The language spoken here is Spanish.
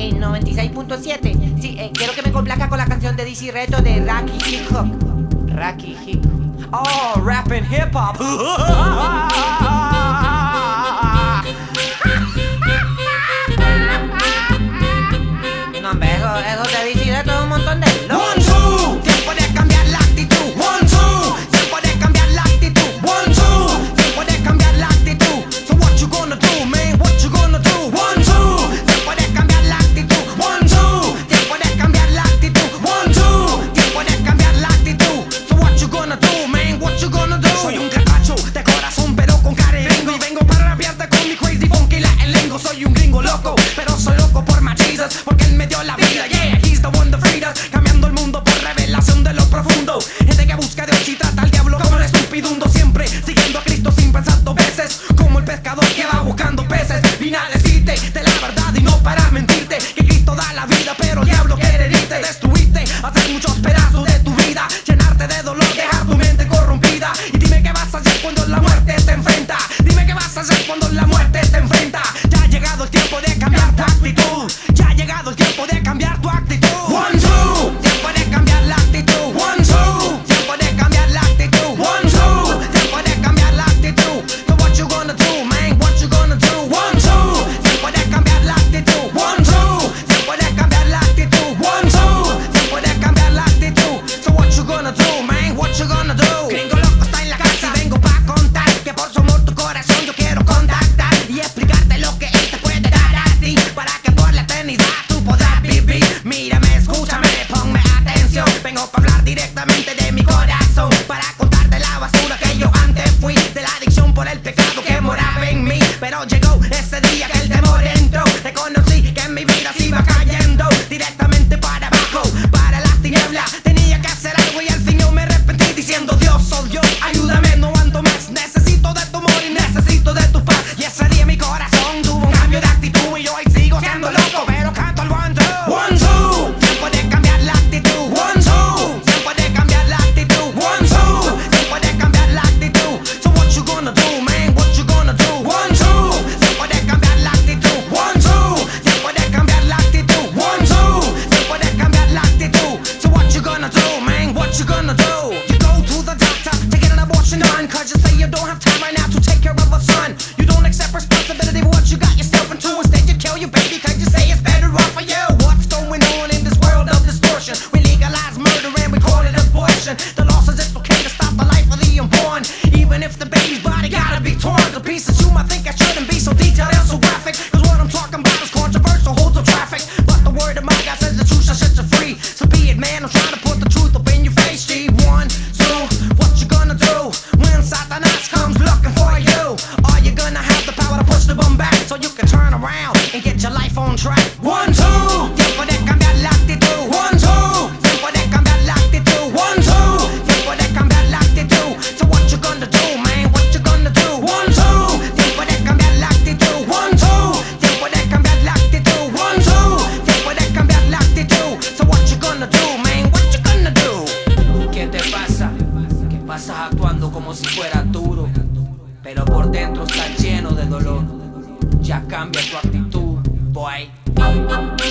en 96.7. Sí, quiero que me complazca con la canción de DC Reto de Rocky Hip Hop. Rocky Hip Hop. Oh, rap and hip hop. No, hombre, eso de DC Reto es un montón de locos. 1, 2, tiempo de cambiar la actitud. 1, 2, tiempo de cambiar la actitud. 1, 2, tiempo de cambiar la actitud. So what you gonna do, man? What you gonna do? 1, 2, tiempo de cambiar la actitud. 1, 2, tiempo de cambiar la actitud. 1, 2, tiempo de cambiar la actitud. So what you gonna do, man? What you gonna do? Soy un capacho de corazón pero con cara de gringo. Y vengo para rapearte con mi crazy funky Latin lingo. Soy un gringo loco, pero soy loco por my Jesus, porque él me dio la vida. Yeah, he's the one that freed us, cambiando el mundo por revelación de lo profundo. Gente que busca a Dios y trata al diablo como un estupidundo, siempre siguiendo a Cristo sin pensar dos veces, como el pescador que va buscando peces. Vine a decirte de la verdad y no para mentirte, que Cristo da la vida pero el diablo quiere herirte, destruirte, hacer muchos pedazos de tu vida, llenarte de dolor, dejar tu mente corrompida. Y dime qué vas a hacer cuando la muerte te enfrenta. Dime qué vas a hacer cuando la muerte te enfrenta. Ya ha llegado el tiempo de cambiar tu actitud. Ya ha llegado el tiempo de cambiar tu actitud. 1, 2, tiempo de cambiar la actitud. 1, 2, tiempo de cambiar la actitud. 1, 2, tiempo de cambiar la actitud. So what you gonna do, man? What you gonna do? 1, 2, tiempo de cambiar la actitud. 1, 2, tiempo de cambiar la actitud. 1, 2, tiempo de cambiar la actitud. So what you gonna do, man? What you gonna do? Gringo loco está en la casa y vengo pa' contar que por su amor tu corazón yo quiero contactar y explicarte lo que él te puede dar a ti, para que por la eternidad tú podrás vivir. Mírame, escúchame, ponme atención. Vengo para hablar directamente de mi corazón, para contarte la basura que yo antes fui, de la adicción por el pecado que moraba en mí. Pero llegó ese día que el temor entró, reconocí que en mi vida se iba cayendo directamente para abajo, para las tinieblas. Tenía que hacer algo y al fin yo me arrepentí, diciendo Dios, oh Dios, ayúdame, no ando más. Necesito de tu amor y necesito de tu paz. Y ese día mi corazón tuvo un cambio de actitud, y yo hoy sigo siendo loco, pero canto el 1, 2. 1, 2, tiempo de cambiar la actitud. 1, 2, tiempo de cambiar la actitud. 1, 2, tiempo de cambiar la actitud. So what you gonna do, man? What you gonna do? 1, 2, tiempo de cambiar la actitud. 1, 2, tiempo de cambiar la actitud. 1, 2, tiempo de cambiar la actitud. So what you gonna do, man? What you gonna do? You go to the doctor to get an abortion done, cause you say you don't have time right now to take care of a son. You don't accept responsibility for what you got yourself into. Instead you kill your baby cause you say it's better off for you. What's going on in this world of distortion? We legalize murder and we call it abortion. The law says it's okay to stop the life of the unborn, even if the baby's body gotta be torn to pieces. You might think I shouldn't be so detailed and so graphic, cause what I'm talking about is controversial, holds up traffic. But the word of my God says the truth shall set you free. So be it, man, I'm trying to put the truth up in your face. G, 1, 2, what you gonna do when Satanas comes looking for you? Are you gonna have the power to push the bum back so you can turn around and get your life on track? 1, 2, tiempo de cambiar la actitud. 1, 2, tiempo de cambiar la actitud. 1, 2, tiempo de cambiar la actitud. So what you gonna do, man? What you gonna do? 1, 2, tiempo de cambiar la actitud. 1, 2, tiempo de cambiar la actitud. 1, 2, tiempo de cambiar la actitud. So what you gonna do, man? What you gonna do? ¿Qué te pasa? Que pasas actuando como si fuera duro, pero por dentro estás lleno de dolor. Ya cambia tu actitud, boy.